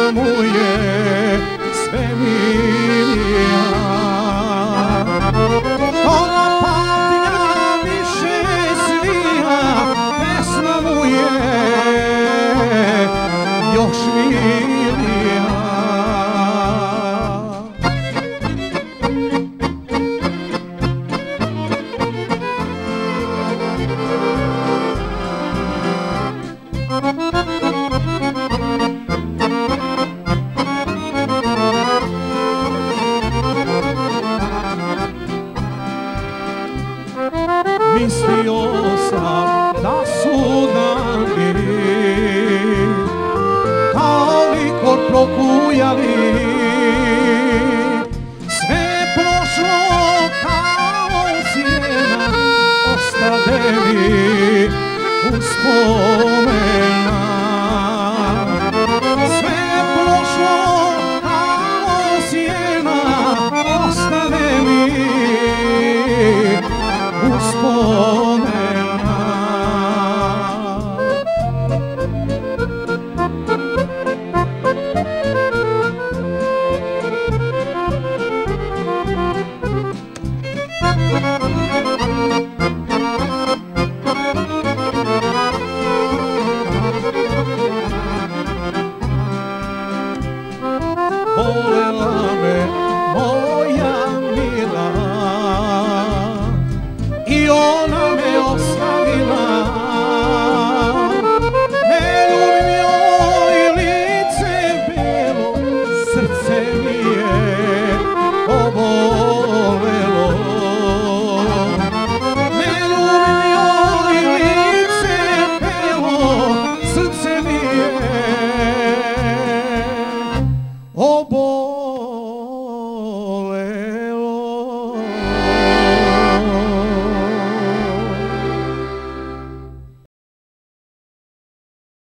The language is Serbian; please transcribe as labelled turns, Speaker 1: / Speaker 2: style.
Speaker 1: mu je sve milija. Što ga patnja više svija, pesma mu je još milija. Mislio sam da su dani kao likor prokujali, sve prošlo kao sjena, ostade mi uspomena. Sve prošlo kao sjena, ostade mi uspomena. Volela me moja mila i ona me ostavila. Ne ljubim joj lice belo, srce mi je obolelo. Ne ljubim joj lice belo, srce mi je obolelo.